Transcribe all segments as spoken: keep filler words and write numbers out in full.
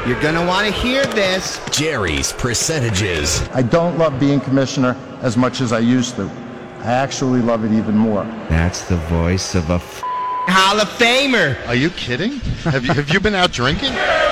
You're going to want to hear this. Jerry's percentages. I don't love being commissioner as much as I used to. I actually love it even more. That's the voice of a f- Hall of Famer. Are you kidding? Have you have you been out drinking?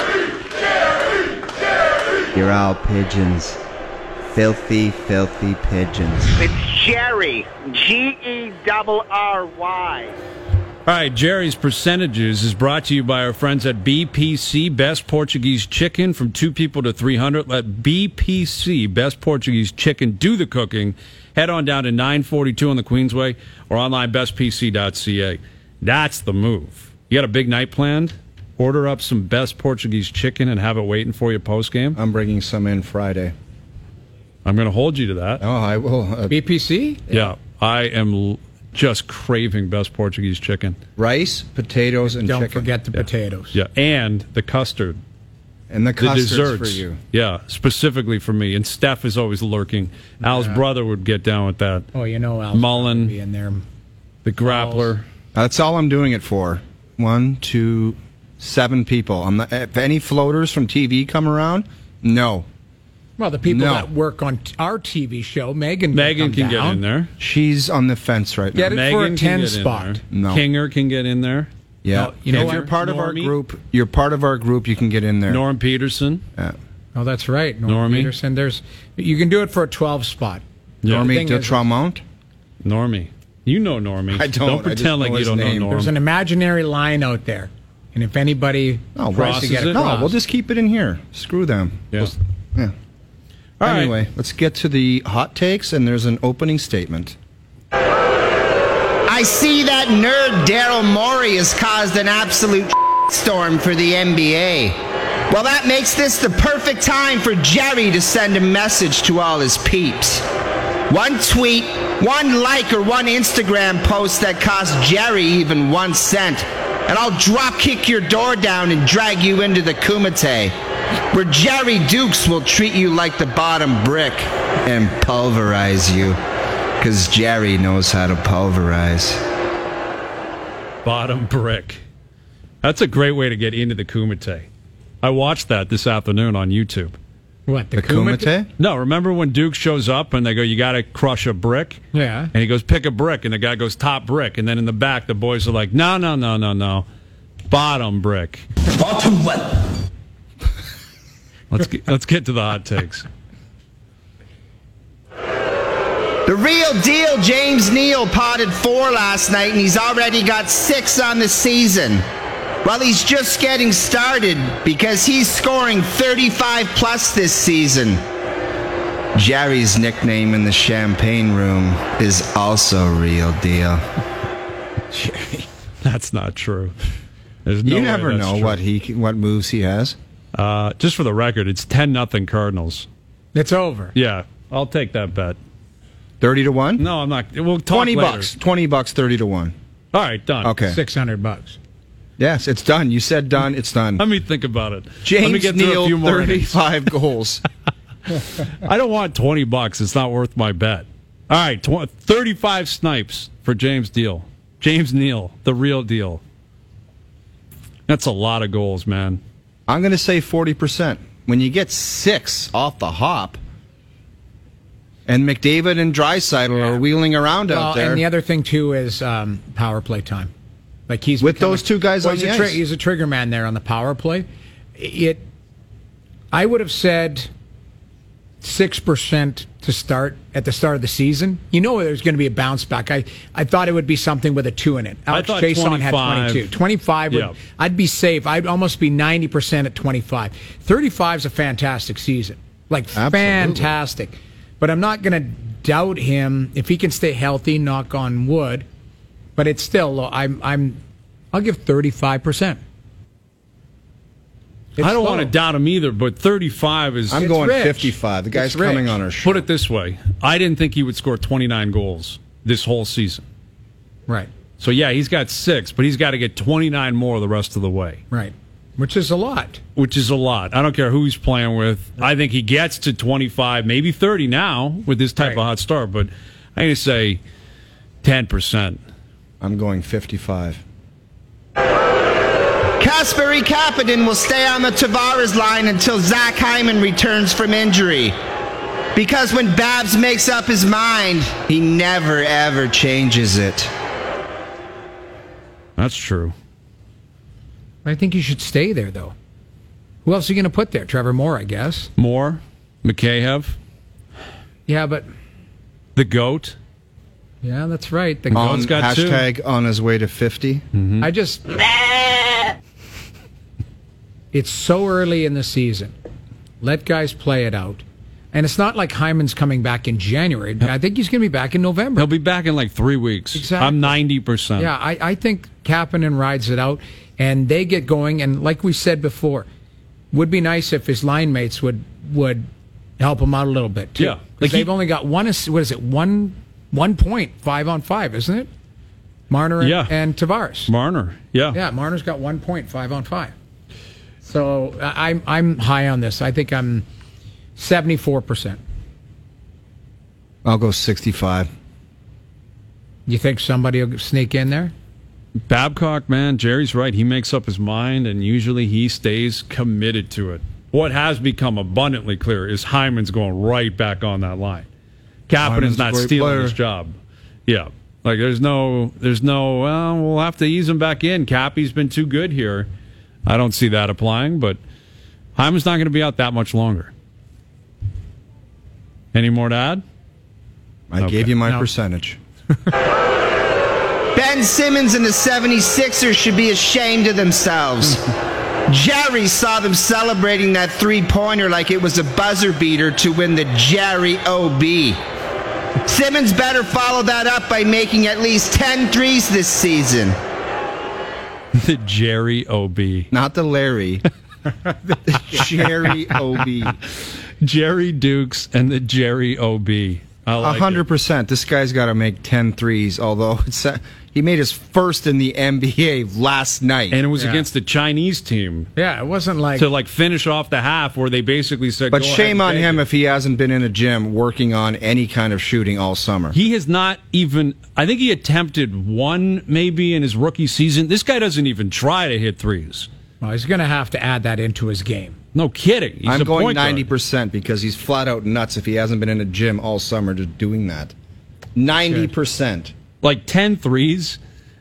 You're all pigeons. Filthy, filthy pigeons. It's Jerry. G E R R Y. All right, Jerry's Percentages is brought to you by our friends at B P C, Best Portuguese Chicken, from two people to three hundred. Let B P C, Best Portuguese Chicken, do the cooking. Head on down to nine forty-two on the Queensway or online best p c dot c a. That's the move. You got a big night planned? Order up some Best Portuguese Chicken and have it waiting for you post-game. I'm bringing some in Friday. I'm going to hold you to that. Oh, I will. Uh, B P C? Yeah, yeah I am l- just craving Best Portuguese Chicken. Rice, potatoes, and Don't chicken. Don't forget the yeah. potatoes. Yeah, and the custard. And the custards the desserts for you. Yeah, specifically for me. And Steph is always lurking. Yeah. Al's brother would get down with that. Oh, you know Al's Mullen, be in there. The grappler. That's all I'm doing it for. One, two, seven people. I'm not, if any floaters from T V come around, no. Well, the people no. that work on t- our T V show, Megan, Megan can, can get in there. She's on the fence right now. Get it Megan for a ten spot. No. Kinger can get in there. Yeah, no, you know, if you're part Normie? of our group, you're part of our group. You can get in there. Norm Peterson. Yeah. Oh, that's right, Norm Normie. Peterson. There's, you can do it for a twelve spot. Yeah. Normie de Traumont. Normie, you know Normie. I don't. Don't pretend like you don't name. know Norm. There's an imaginary line out there, and if anybody oh, tries to get it? across, no, we'll just keep it in here. Screw them. Yeah. We'll, yeah. All anyway, right. let's get to the hot takes, and there's an opening statement. I see that nerd Daryl Morey has caused an absolute storm for the N B A. Well, that makes this the perfect time for Jerry to send a message to all his peeps. One tweet, one like, or one Instagram post that costs Jerry even one cent, and I'll drop kick your door down and drag you into the Kumite, where Jerry Dukes will treat you like the bottom brick and pulverize you. Because Jerry knows how to pulverize. Bottom brick. That's a great way to get into the Kumite. I watched that this afternoon on YouTube. What, the, The Kumite? Kumite? No, remember when Duke shows up and they go, you got to crush a brick? Yeah. And he goes, pick a brick. And the guy goes, top brick. And then in the back, the boys are like, no, no, no, no, no. Bottom brick. Bottom what? Let's get, let's get to the hot takes. The real deal, James Neal potted four last night, and he's already got six on the season. Well, he's just getting started because he's scoring thirty-five plus this season. Jerry's nickname in the champagne room is also real deal. Jerry. That's not true. There's no you way never that's know true. what he what moves he has. Uh, just for the record, it's ten nothing Cardinals. It's over. Yeah, I'll take that bet. Thirty to one. No, I'm not. We'll talk Twenty later. bucks. Twenty bucks. Thirty to one. All right, done. Okay. Six hundred bucks. Yes, it's done. You said done. It's done. Let me think about it. James Let me get through Neal, a few more innings. thirty-five goals. I don't want twenty bucks. It's not worth my bet. All right, tw- thirty-five snipes for James Deal. James Neal, the real deal. That's a lot of goals, man. I'm going to say forty percent. When you get six off the hop, and McDavid and Draisaitl Yeah. are wheeling around Well, out there. and the other thing too is um, power play time. Like he's With become those a- two guys well, on he's the a tri- ice. he's a trigger man there on the power play. It, I would have said six percent to start at the start of the season. You know, there's going to be a bounce back. I, I thought it would be something with a two in it. Alex thought Chason had twenty-five. twenty-two. twenty-five. Would, Yeah. I'd be safe. I'd almost be ninety percent at twenty-five. thirty-five is a fantastic season. Like Absolutely. fantastic. But I'm not going to doubt him if he can stay healthy. Knock on wood. But it's still low. I'm I'm I'll give thirty-five percent. I don't want to doubt him either, but thirty-five is. I'm It's going rich. fifty-five. The guy's It's rich. coming on our show. Put it this way: I didn't think he would score twenty-nine goals this whole season. Right. So yeah, he's got six, but he's got to get twenty-nine more the rest of the way, Right. Which is a lot. which is a lot. I don't care who he's playing with. I think he gets to twenty-five, maybe thirty now with this type Right. of hot start. But I'm going to say ten percent. I'm going fifty-five. Kasperi Kapanen will stay on the Tavares line until Zach Hyman returns from injury. Because when Babs makes up his mind, he never, ever changes it. That's true. I think you should stay there, though. Who else are you going to put there? Trevor Moore, I guess. Moore, Mikheyev, Yeah, but the GOAT. yeah, that's right. The On, Goat's got two. hashtag on his way to fifty. I just. It's so early in the season. Let guys play it out. And it's not like Hyman's coming back in January. I think he's going to be back in November. He'll be back in like three weeks. Exactly. I'm ninety percent. Yeah, I, I think Kapanen rides it out, and they get going. And like we said before, would be nice if his line mates would would help him out a little bit too. Yeah. Like Like he- they've only got one. ass- What is it? One one point five on five, isn't it? Marner and, Yeah. and Tavares. Marner. Yeah. Yeah, Marner's got one point five on five. So I- I'm I'm high on this. I think I'm seventy-four percent. I'll go sixty-five. You think somebody will sneak in there? Babcock, man, Jerry's right. He makes up his mind, and usually he stays committed to it. What has become abundantly clear is Hyman's going right back on that line. Hyman's Kapanen's not a great stealing player. his job. Yeah. Like, there's no, there's no, well, we'll have to ease him back in. Cappy's been too good here. I don't see that applying, but Hyman's not going to be out that much longer. Any more to add? I Okay. gave you my No. percentage. Ben Simmons and the seventy-sixers should be ashamed of themselves. Jerry saw them celebrating that three-pointer like it was a buzzer beater to win the Jerry O B. Simmons better follow that up by making at least ten threes this season. The Jerry O B. Not the Larry. the Jerry O B. Jerry Dukes and the Jerry O B. I A like it. hundred percent. This guy's got to make ten threes. Although it's, uh, he made his first in the N B A last night. And it was Yeah. against the Chinese team Yeah, it wasn't like to like finish off the half where they basically said, but "Go shame ahead on and him take it." if he hasn't been in a gym working on any kind of shooting all summer. He has not even, I think he attempted one maybe in his rookie season. This guy doesn't even try to hit threes. well, he's going to have to add that into his game. No kidding. He's I'm a going point guard. ninety percent because he's flat out nuts if he hasn't been in a gym all summer just doing that. ninety percent. Like ten threes,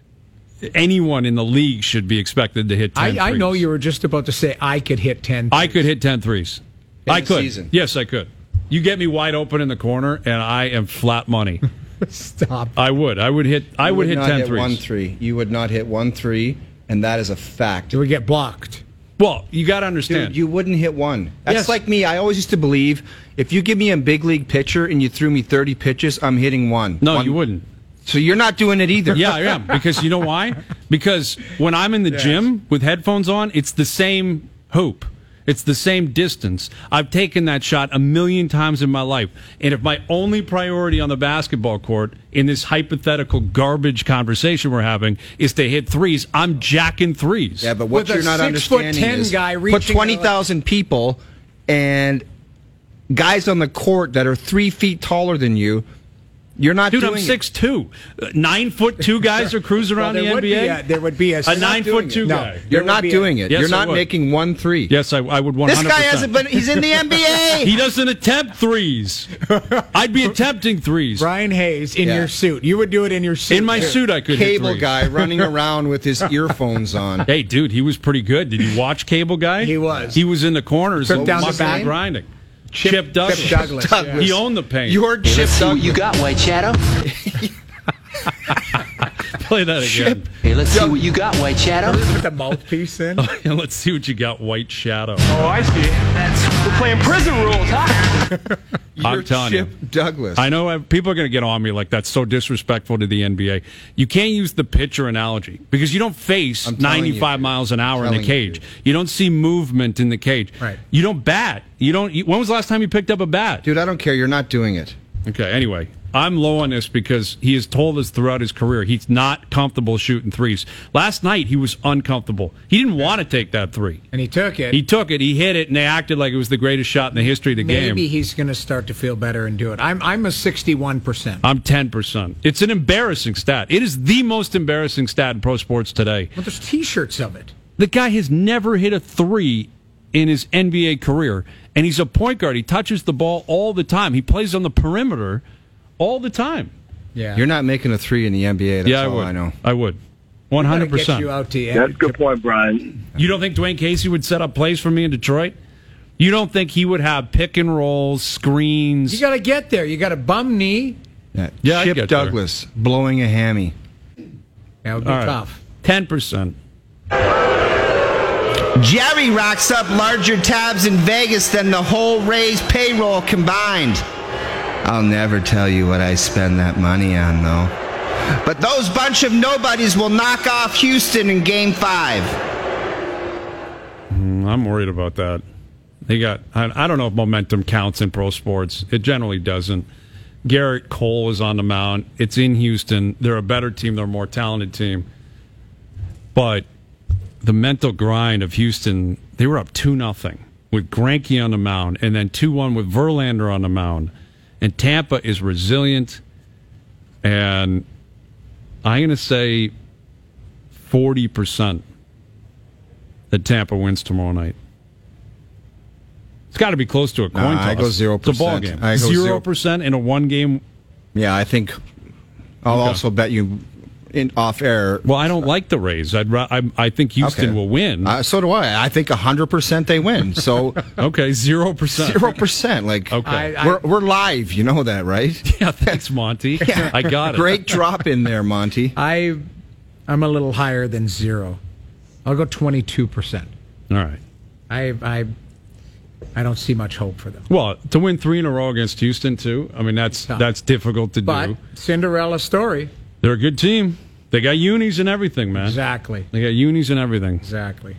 anyone in the league should be expected to hit ten I, I threes. know you were just about to say I could hit ten. I could hit ten threes. In I the could. season. Yes, I could. You get me wide open in the corner, and I am flat money. Stop. I would. I would hit. I You would, hit not ten hit threes. one three. You would not hit one three, and that is a fact. Do we get blocked? Well, you got to understand. Dude, you wouldn't hit one. That's Yes. like me. I always used to believe if you give me a big league pitcher and you threw me thirty pitches, I'm hitting one. no, One- you wouldn't. So you're not doing it either. Yeah, I am. Because you know why? Because when I'm in the gym with headphones on, it's the same hoop. It's the same distance. I've taken that shot a million times in my life. And if my only priority on the basketball court in this hypothetical garbage conversation we're having is to hit threes, I'm jacking threes. Yeah, but what With a you're not six foot understanding ten is guy put reaching twenty thousand people and guys on the court that are three feet taller than you. You're not Dude, doing I'm it. six two. Nine foot two guys are cruising around Well, the there would N B A. be a- there would be a- a nine foot doing two it. guy. No. You're There would not be a- doing it. Yes, You're I not would. making one three. Yes, I, I would one This hundred guy percent. hasn't been. He's in the N B A. He doesn't attempt threes. I'd be attempting threes. Brian Hayes in Yeah. your suit. You would do it in your suit. In my too. suit, I could hit Cable threes. guy running around with his earphones on. Hey, dude, he was pretty good. Did you watch Cable Guy? He was. He was in the corners Trip and down the mucking back. and grinding. Chip, Douglas. Chip Douglas. Douglas. He owned the paint. You heard Chip Douglas. you got, White Shadow. Play that again. Hey, let's see what you got, White Shadow. Put the mouthpiece in. Let's see what you got, White Shadow. Oh, I see. That's we're playing prison rules, huh? I'm You're telling Chip you. Douglas. I know uh, people are going to get on me like that's so disrespectful to the N B A. You can't use the pitcher analogy because you don't face I'm telling you, ninety-five dude. miles an hour in Telling the you, cage. dude. You don't see movement in the cage. Right. You don't bat. You don't. You, when was the last time you picked up a bat? Dude, I don't care. You're not doing it. Okay, anyway, I'm low on this because he has told us throughout his career he's not comfortable shooting threes. Last night, he was uncomfortable. He didn't want to take that three. And he took it. He took it, he hit it, and they acted like it was the greatest shot in the history of the Maybe game. he's going to start to feel better and do it. I'm I'm a sixty-one percent. I'm ten percent. It's an embarrassing stat. It is the most embarrassing stat in pro sports today. Well, there's T-shirts of it. The guy has never hit a three in his N B A career, and he's a point guard. He touches the ball all the time. He plays on the perimeter all the time. Yeah, You're not making a three in the N B A. That's yeah, I all would. I know. I would. one hundred percent. Get you out to That's a good point, Brian. You don't think Dwayne Casey would set up plays for me in Detroit? You don't think he would have pick and rolls, screens? You got to get there. You got a bum knee. Yeah, Yeah, I'd Chip get there. Douglas blowing a hammy. That would be All right. tough. ten percent. Jerry racks up larger tabs in Vegas than the whole Rays payroll combined. I'll never tell you what I spend that money on, though. But those bunch of nobodies will knock off Houston in Game five. I'm worried about that. They got. I, I don't know if momentum counts in pro sports. It generally doesn't. Garrett Cole is on the mound. It's in Houston. They're a better team. They're a more talented team. But the mental grind of Houston, they were up two nothing with Greinke on the mound, and then two one with Verlander on the mound. And Tampa is resilient, and I'm going to say forty percent that Tampa wins tomorrow night. It's got to be close to a coin Nah, toss. I go zero It's a ball percent. game. I go Zero zero- percent in a one-game. Yeah, I think I'll Okay. also bet you in off air. Well, I don't like the Rays. I'd. ra- I, I think Houston Okay. will win. Uh, so do I. I think one hundred percent they win. So Okay, zero percent. zero percent. Like, Okay. I- we're, we're live. You know that, right? Yeah, thanks, Monty. I got it. Great drop in there, Monty. I, I'm a little higher than zero. I'll go twenty-two percent. All right. I, I, I don't see much hope for them. Well, to win three in a row against Houston too. I mean, that's Tough. that's difficult to But do. Cinderella story. They're a good team. They got unis and everything, man. Exactly. They got unis and everything. Exactly.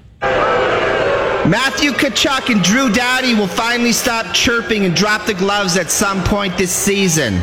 Matthew Tkachuk and Drew Doughty will finally stop chirping and drop the gloves at some point this season.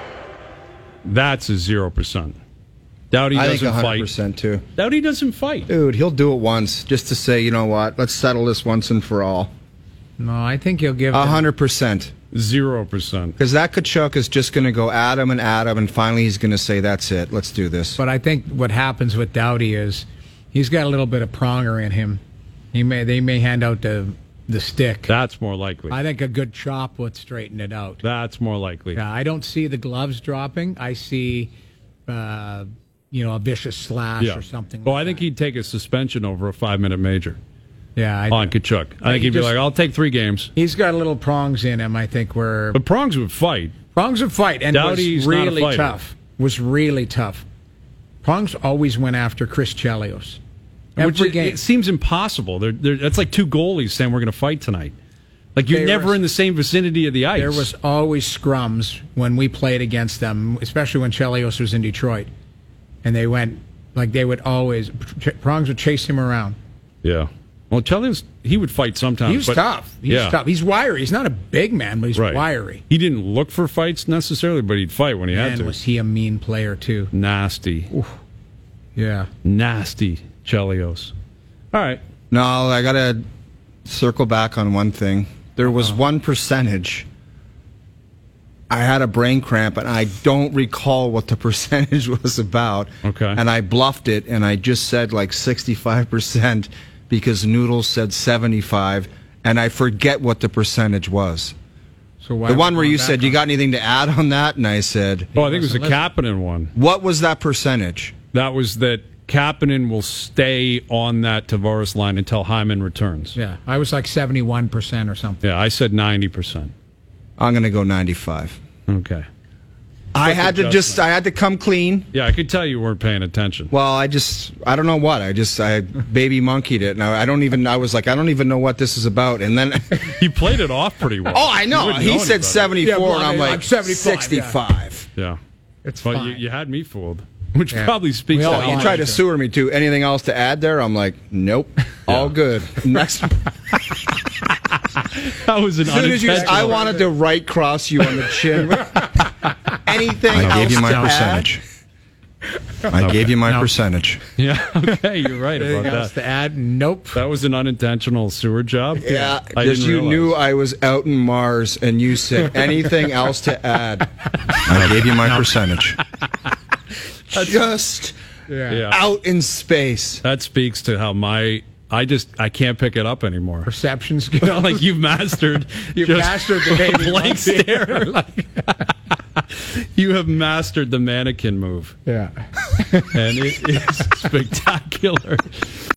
That's a zero percent. Doughty I think doesn't one hundred fight. percent too. Doughty doesn't fight. Dude, he'll do it once just to say, you know what? Let's settle this once and for all. No, I think he'll give one them- hundred percent. Zero percent. Because that Kachuk is just going to go at him and at him, and finally he's going to say, that's it. Let's do this. But I think what happens with Doughty is he's got a little bit of pronger in him. He may they may hand out the the stick. That's more likely. I think a good chop would straighten it out. That's more likely. Yeah, I don't see the gloves dropping. I see, uh, you know, a vicious slash Yeah. or something. Well, like I think that. he'd take a suspension over a five-minute major Yeah, I on do. Kachuk. I think he he'd be just- like, "I'll take three games." He's got a little prongs in him. I think where But Prongs would fight. prongs would fight and Doughty's was not a really fighter. tough. Was really tough. Prongs always went after Chris Chelios. Every Which it, game. it seems impossible. They're, they're, that's like two goalies saying we're going to fight tonight. Like you're They never were- in the same vicinity of the ice. There was always scrums when we played against them, especially when Chelios was in Detroit, and they went like they would always prongs would chase him around. yeah. Well, Chelios, he would fight sometimes. He was but- tough. He's yeah. tough. He's wiry. He's not a big man, but he's Right. wiry. He didn't look for fights necessarily, but he'd fight when he had And to. was he a mean player too? Nasty, Yeah. nasty Chelios. All right. No, I got to circle back on one thing. There was one percentage. I had a brain cramp, and I don't recall what the percentage was about. Okay. And I bluffed it, and I just said like sixty-five percent because Noodles said seventy-five, and I forget what the percentage was. So why The one would where we you go said, back you on- got anything to add on that? And I said, Oh, I think it was a wasn't Kapanen one. what was that percentage? That was that Kapanen will stay on that Tavares line until Hyman returns. Yeah, I was like seventy-one percent or something. Yeah, I said ninety percent. I'm going to go ninety-five. Okay. I had to just, I had to come clean. Yeah, I could tell you weren't paying attention. Well, I just, I don't know what. I just, I baby monkeyed it. And I, I don't even, I was like, I don't even know what this is about. And then, He played it off pretty well. oh, I You know. wouldn't He know said any seventy-four, Yeah, well, and I'm I- like, I'm seventy-five, sixty-five. better. Yeah. It's But fine. you, you had me fooled, which Yeah. probably speaks We to all- how You Oh, tried to okay. sewer me too. Anything else to add there? I'm like, nope. All good. Next. that was an As soon as you, unintentional. I wanted to right cross you on the chin. Anything I else gave you my to add? percentage. I gave you my No. percentage. Yeah, okay, you're right Anything about else that. to add? Nope. That was an unintentional sewer job. Yeah, I because didn't you realize. knew I was out in Mars, and you said anything else to add. I gave you my percentage. Just Yeah. Yeah. out in space. That speaks to how my I just I can't pick it up anymore. Perception skill. Like you've mastered. You've just mastered the baby blank monkey. stare. Like, you have mastered the mannequin move. Yeah. And it is spectacular.